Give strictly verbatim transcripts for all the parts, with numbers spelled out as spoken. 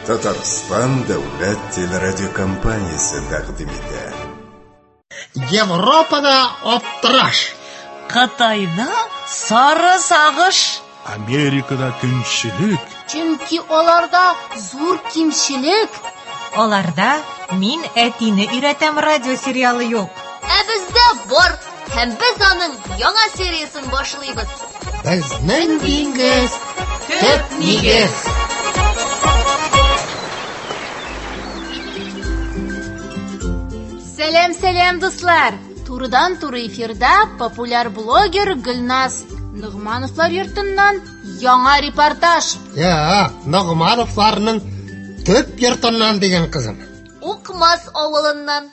Татарстан дәүләт телерадиокомпаниясе тәкъдим итә. Европада аптыраш, Кытайда сары сагыш, Америкада көнчелек, Чөнки аларда зур кимчелек. аларда мин әтине өйрәтәм радио сериалы юк. Ә бездә бар, һәм без аның яңа сериясын башлыйбыз. безнең диңгез төп нигез. Сәлам-сәлам, дуслар. Турыдан-туры эфирда популяр блогер Гөлназ Нугмановлар йортыннан яңа репортаж. Я, Нугмановларның төп йортыннан дигән кызым. Укмас авылыннан.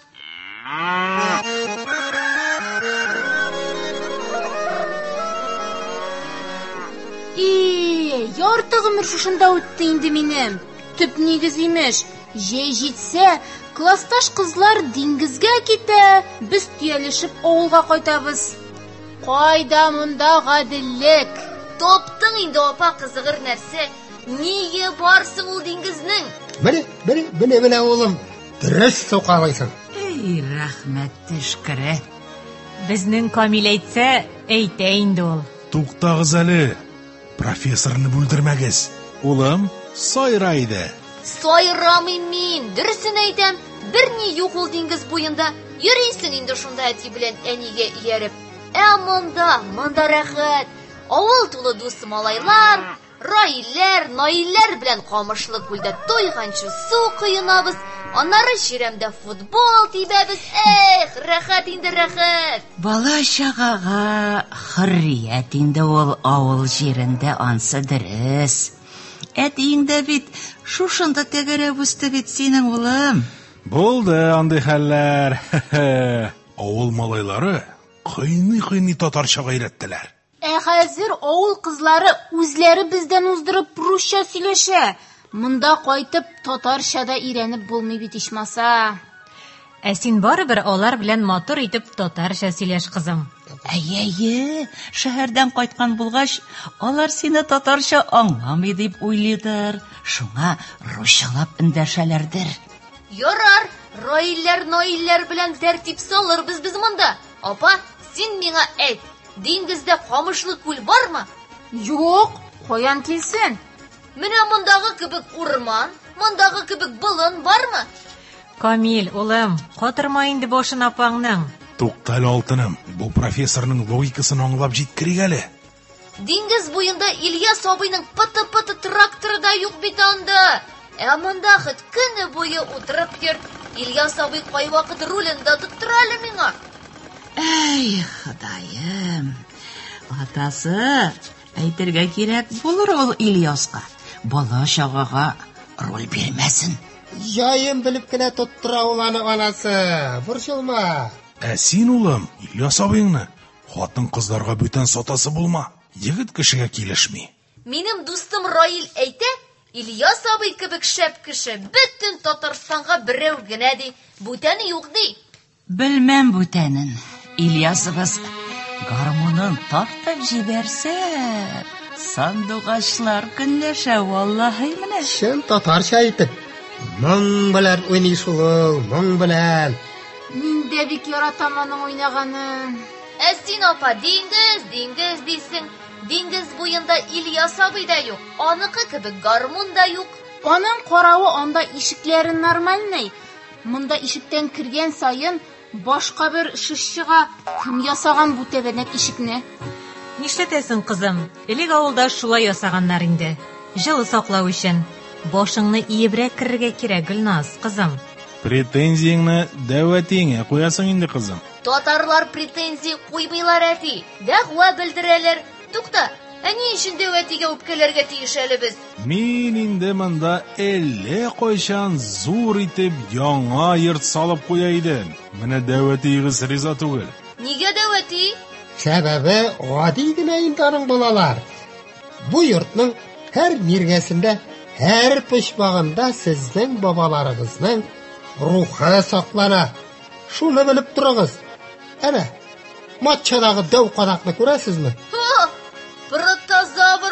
И, ярты гомер шушында үтте инде минем. Төп нигез имеш. Җәй җитсә, классташ кызлар диңгезгә китә, без төялешеп авылга кайтабыз. Кайда монда гаделлек? Топтың инде апа кызыгыр нәрсә. Ние барсың ул диңгезнең? Менә, менә, менә, менә улым, дөрес сукалайсың. Эй, рәхмәт төшкере. Безнең Камил әйтсә, әйтә инде ул. Туктагыз әле. Профессорны бүлдермәгез. Улым, сайрайды. Сайрамый мин, дөресен әйтәм. Берни юк ул диңгез буенда. Йөрисең инде шунда әти белән әнигә ияреп. Ә монда, монда рәхәт. Авыл тулы дус малайлар, Раилләр, Наилләр белән камышлы күлдә туйганчы су коенабыз. Аннары чиремдә футбол тибәбез. Эх, рәхәт инде рәхәт. Бала чагага хөррият инде ул авыл җирендә, ансы дөрес. Әтиңдә бит шушында тәгәрәп үсте бит синең улым. Булды андый хәлләр. Авыл малайлары кыйный-кыйный татарча өйрәттеләр. Ә хәзер авыл кызлары үзләре бездән уздырып русча сөйләшә. Монда кайтып татарчада өйрәнеп булмый бит ичмаса. Ә син барыбер алар белән матур итеп татарча сөйләш, кызым. Әйе, шәһәрдән кайткан булгач, алар сине татарча аңламый дип уйлыйдыр. Шуңа русчалап эндәшәләрдер. Ярар, Раилләр, Наилләр белән тәртип салырбыз без монда. Апа, син миңа әйт, диңгездә камышлы күл бармы? Юк, каян килсен? Менә мондагы кебек урман, мондагы кебек болын бармы? Камил, улым, катырма инде башын апаңның. Туктал, алтыным, бу профессорның логикасын аңлап җиткерик әле. Диңгез буенда Ильяс абыйның пыты-пыты тракторы да юк бит анда. Ә монда хит көне буе утырып йөр. Ильяс абый кайвакыт рулендә тоттыра әле миңа. Әй, Ходаем. Атасы, әйтергә кирәк булыр ул Ильяска. Бала чагага роль бирмәсен. Җаем белеп кенә тоттыра ул аны анасы. Борчылма. Ә син, улым, Ильяс абыйны хатын кызларга бүтән сатасы булма. Егет кешегә килешми. Минем дустым Раил әйтә, Ильяс абый кебек шәп кеше бөтен Татарстанга берәү генә ди. Бүтәне юк ди. Белмәм бүтәнен. Ильясыбыз гармунын тартып җибәрсә, сандугачлар көнләшә, валлаһи менә. Шын татарча әйтеп, моң белән уйный шул, моң белән. Мин дә бик яратам аның уйнаганын. Ә син апа диңгез, диңгез дисең. Диңгез буенда Ильяс абый да юк. Аныкы кебек гармун да юк. Аның каравы анда ишекләрен нормальный. Монда ишектән кергән сайын башка бер шишчыга кем ясаган бу тәбәнәк ишекне? Нишләтәсең, кызым? Элек авылда шулай ясаганнар инде. Җылы саклау өчен. Башыңны иебрәк керергә кирәк, Гөлназ, кызым. Претензияңне дәвәтеңә куясың инде, кызым. Татарлар претензия куймыйлар әти. Дәгъва белдерәләр. Тукта, ә ни өчен дәвәтигә үпкәләргә тиеш әле без? Мин инде монда әллә кайчан зур итеп яңа йорт салып куя идем. Менә дәвәтигез риза түгел. Нигә дәвәти? Сәбәбе гади генә инде аның балалар. Бу йортның һәр миргәсендә, һәр почмагында сезнең бабаларыгызның рухы саклана. Шуны белеп торыгыз. Әнә, матчадагы дәү кадакны күрәсезме? Протозаврның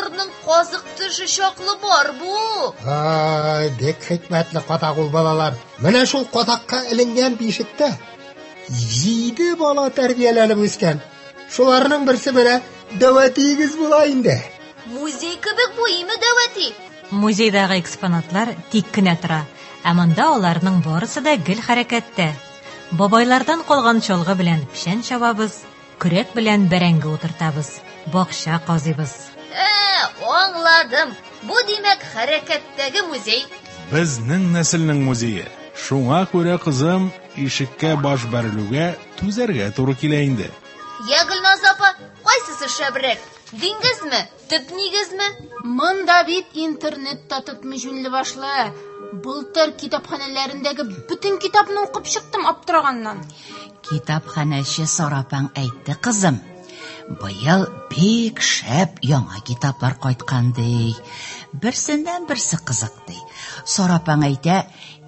казык теше чаклы бар бу. Ай, бек хикмәтле катак ул балалар. Менә шул катакка эленгән бишектә җиде бала тәрбияләнеп үскән. Шуларның берсе менә дәватигез була инде. Музей кебек бу име дәвати? Музейдагы экспонатлар тик кенә тора, ә монда аларның барысы да гел хәрәкәттә. Бабайлардан калган чалгы белән пишән чабабыз, көрәк белән бәрәңге утыртабыз, бакча казыйбыз. Ә, аңладым. Бу димәк хәрәкәттәге музей. Безнең нәселнең музее. Шуңа күрә кызым ишеккә баш бәрелүгә түзәргә туры килә инде. Я Гөлназ апа, кайсысы шәбрәк? Диңгезме? Төп нигезме? Монда бит интернетта тотмый жүнле башлы. Былтыр китапханәләрендәге бөтен китапны укып чыктым аптыраганнан. Китапханәче Сарапаң әйтте, кызым. Быел бик шәп яңа китаплар кайткан ди. Берсеннән берсе кызык ди. Сарапаң әйтә,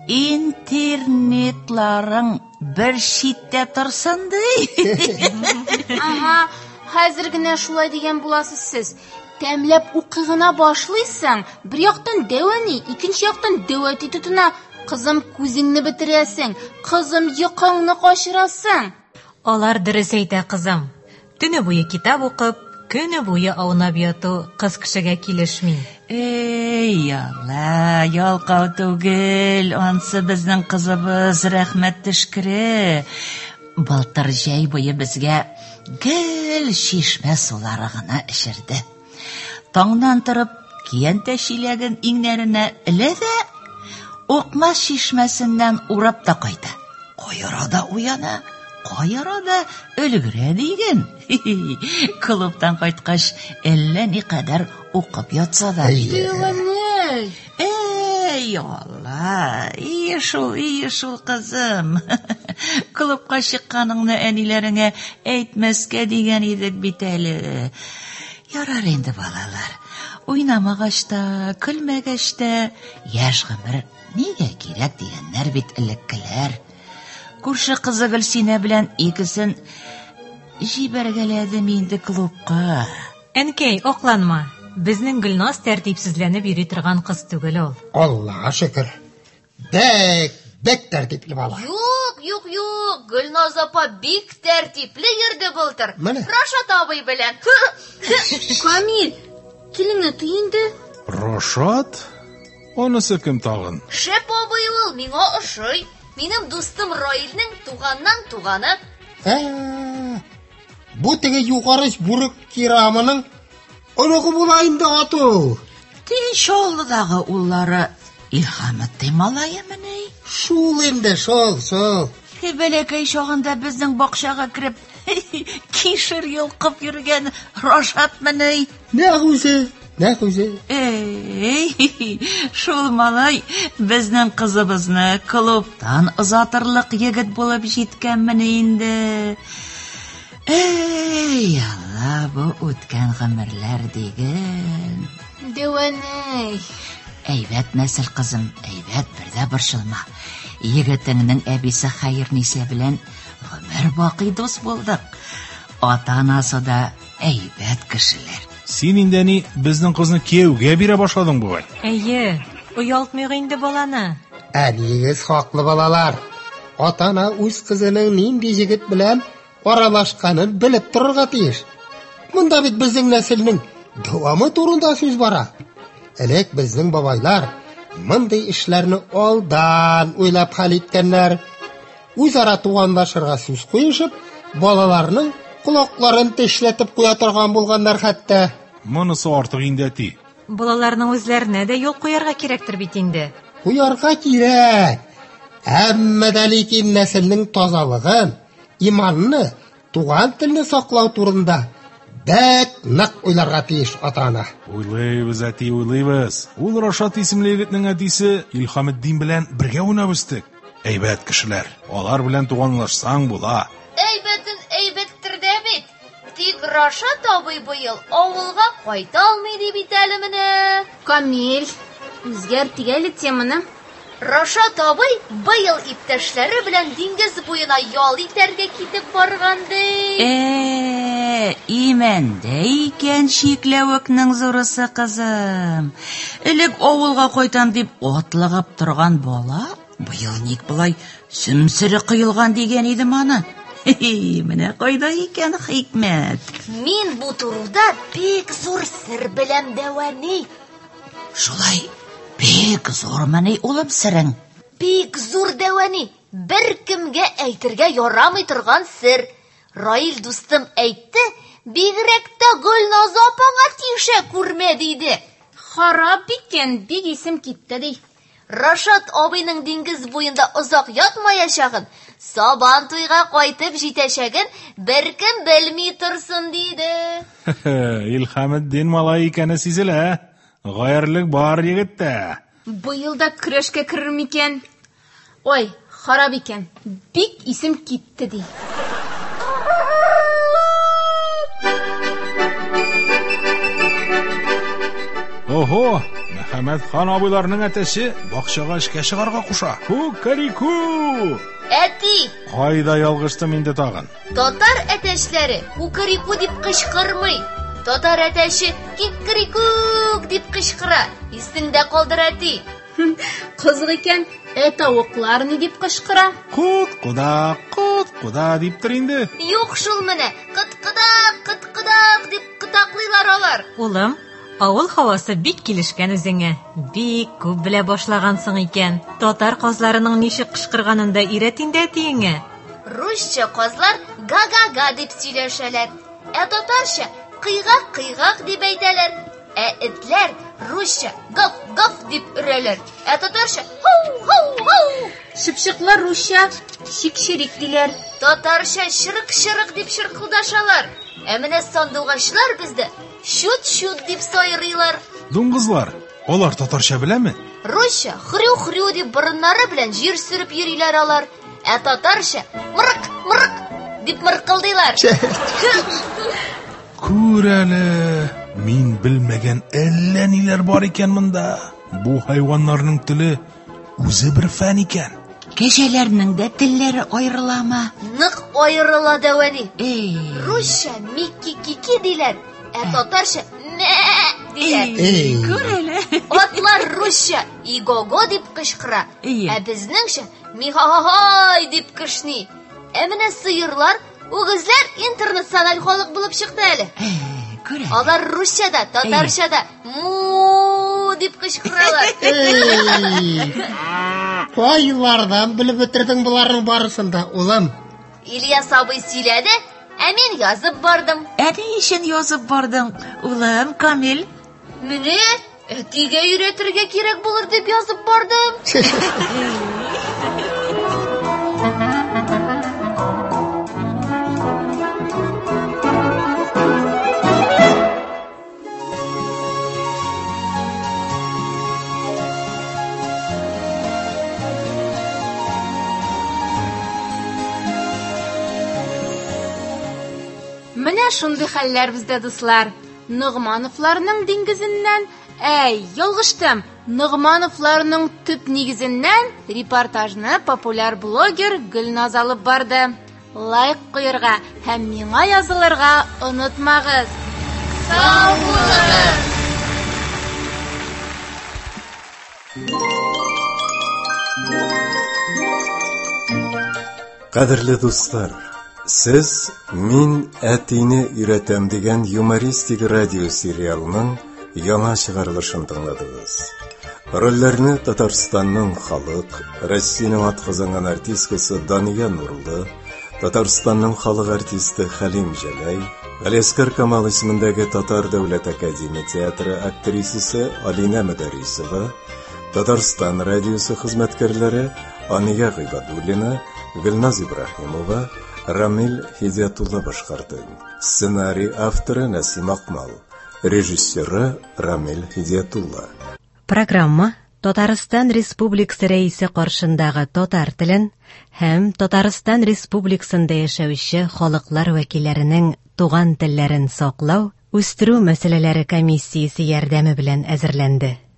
интернетларың бер читтә торсын ди. Ага, хәзер генә шулай дигән буласыз сез. Тәмләп укыгына башлыйсың, бер яктан дәвани, икенче яктан дәвати тотына. Кызым, күзеңне бетерәсең, кызым, йокыңны качырасың. Алар дөрес әйтә, кызым. Төне буе китап укып, көне буе аунап яту кыз кешегә килешми. Эй, яла, ялкау түгел, ансы безнең кызыбыз, рәхмәт төшкере. Былтыр җәй буе безгә гел шишмә сулары гына эчерде. Таңнан торып, киянтә чиләген иңнәренә эләдә, Окмас шишмәсеннән урап та кайта. Кайыра да уяна, кайыра да өлгерә диген. Клубтан кайткач, әллә никадәр укып ятса да. Дәвани. Эй, алла, ие шул, ие шул кызым. Клубка чыкканыңны әниләреңә әйтмәскә дигән идек бит әле. Ярар инде балалар. Уйнамагач та, көлмәгәч тә, яшь гомер нигә кирәк дигәннәр бит элеккеләр. Күрше кызы Гөлсинә белән икесен җибәргәләдем инде клубка. Әнкәй, акланма. Безнең Гөлназ тәртипсезләнеп йөри торган кыз түгел ул. Аллаһа шөкер. Бәк, бәк тәртипле бала. Юк, юк, юк. Гөлназ апа бик тәртипле йөрде былтыр. Менә. Рашат абый белән. Камил, телеңне тый инде. Рашат? Онысы кем тагын? Шәп абый ул, миңа ошый. Минем дустым Раилнең туганнан туганы. Ә, бу теге югары бүрек кирамының оныгы була инде ату. Тинчаллыдагы уллары Илһаметдин малаемыни? Шул инде, шул, шул. Бәләкәй чагында безнең бакчага кирип, кишер йолкып йөргән Рашатмыни? Нәгүзе, нәгүзе. Эй, шул малай безнең кызыбызны клубтан озатырлык егет булып җиткәнмени инде. Эй, Алла, бу үткән гомерләр диген. Дәвани. Әйбәт нәсел кызым, әйбәт, бердә борчылма. Егетеңнең әбисе Хәерниса белән гомер бакый дус булдык. Ата-анасы да әйбәт кешеләр. Син инде ни безнең кызны кияүгә бирә башладың бугай. Әйе, оялтмыйг инде баланы. Әнигез хаклы балалар. Атана үз кызының нинди җегет белән аралашканын белеп торырга тиеш. Монда бит безнең нәселнең дәвамы турында сүз бара. Элек безнең бабайлар мондый эшләрне алдан уйлап хәл иткәннәр. Үзара туганлашырга сүз куешып, балаларның колакларын тешләтеп куя торган булганнар хәтта. Монысы артык инде ти. Балаларның үзләренә дә юл куярга кирәктер бит инде. Куярга кирәк. Әмма дә ләкин нәселнең тазалыгын, иманны, туган телне саклау турында бәк нык уйларга тиеш ата-ана. Уйлыйбыз, әти, уйлыйбыз. Ул Рашат исемле егетнең әтисе Илһаметдин белән бергә уйнап үстек. Әйбәт кешеләр. Алар белән туганлашсаң була. Әйбәтен әйбәттер дә бит. Тик Рашат абый быел авылга кайта алмый ди бит әле менә. Камил, үзгәрт әле теманы. Рашат абый быел иптәшләре. иптәшләре белән диңгез буена ял итәргә китеп барган ди. Эй, ул Рашат исемле егетнең әтисе Илһаметдин белән бергә уйнап үстек. Әйбәт кешеләр. Алар белән туганлашсаң була. Ә имәндә икән шикләвекнең зурысы, кызым. Элек авылга кайтам дип атлыгып торган бала, быел ник болай сөмсере кыйылган дигән идем аны. Менә кайда икән хикмәт. Мин бу турыда бик зур сер беләм, Дәвани. Шулай, бик зурмыни улым серең? Бик зур, Дәвани. Бер кемгә әйтергә ярамый торган сер. Раил дустым әйтте, бигрәк тә Гөлназ апаңа тиешә күрмә диде. Харап икән, бик исем китте ди. Рашат абыйның диңгез буенда озак ятмаячагын, сабан туйга кайтып җитәчәген беркем белми торсын диде. Илхаметдин малай икәне сизелә. Гайрлек бар егеттә. Быел да көрәшкә керер микән? Ой, харап икән, бик исем китте ди. Ого, Мәхәммәд хан абыйларның әтәсе бакчага эшкә чыгарга куша. Кукарику! Әти! Кайда ялгыштым инде тагын? Татар әтәчләре кукарику дип кычкырмый. Татар әтәше кикрикук дип кычкыра. Исеңдә калдыр, әти. Кызык икән, ә тавыклар ни дип кычкыра? Кут-куда, кут-куда диптер инде. Юк шул менә, кыт-кыдак, кыт-кыдак дип кытаклыйлар алар. Улым, авыл һавасы бик килешкән үзеңә. Бик күп белә башлагансың икән. Татар казларының ничек кычкырганын да өйрәт инде әтиеңә. Русча казлар га-га-га дип сөйләшәләр. Ә татарча кыйгак-кыйгак дип әйтәләр. Ә этләр русча гав-гав дип өрәләр. Ә татарча һау-һау-һау. Шипшыклар русча шик-ширик диләр. Татарча шырык-шырык дип шыркылдашалар. Ә менә сандугачлар бездә шут-шут дип сайрыйлар. Дуңгызлар, алар татарча беләме? Русча хрю-хрю дип борыннары белән җир сөреп йөриләр алар. Ә татарча мырык-мырык дип мыркылдыйлар. Күр әле, мин белмәгән әллә ниләр бар икән монда. Бу хайваннарның теле үзе бер фән икән. Кәҗәләрнең дә телләре аерыламы? Нык аерыла, Дәвани. Эй, Русча мики-кики диләр, ә татарча мә диләр. эй, күр әле. Атлар русча иго-го дип кычкыра, Ие. ә безнеңчә ми-ха-ха-һай дип кешни. Ә менә сыерлар, үгезләр интернациональ халык булып чыкты әле. Эй, күр әле. Алар русчада, татарчада му дип кычкыралар. Кайлардан белеп бетердең буларның барысын да, улым? Ильяс абый сөйләде, ә мин язып бардым. Ә ни өчен язып бардың, улым Камил? Менә әтигә өйрәтергә кирәк булыр дип язып бардым. Менә шундый хәлләр бездә, дуслар. Нугмановларның диңгезеннән, әй, ялгыштым. Нугмановларның төп нигезеннән репортажны популяр блогер Гөлназ алып барды. Лайк куярга һәм миңа язылырга онытмагыз. Сау булыгыз! Кадерле дуслар, сез «Мин әтине өйрәтәм» дигән юмористик радио сериалының яңа чыгарылышын тыңладыгыз. Рольләрне Татарстанның халык, Россиянең атказанган артисткасы Дания Нурлы, Татарстанның халык артисты Хәлим Җәләй, Галиәскәр Камал исемендәге Татар дәүләт академия театры актрисасы Алина Мәдәрисова, Татарстан радиосы хезмәткәрләре Ания Гыйбадуллина, Гөлназ Ибраһимова, Рамил Хидиятулла башкарды. Сценарий авторы Насим Акмал, режиссеры Рамил Хидиятулла. Программа Татарстан Республикасы рәисе каршындагы татар телен һәм Татарстан Республикасында яшәүче халыклар вәкилләренең туган телләрен саклау, үстерү мәсьәләләре комиссиясе ярдәме белән әзерләнде.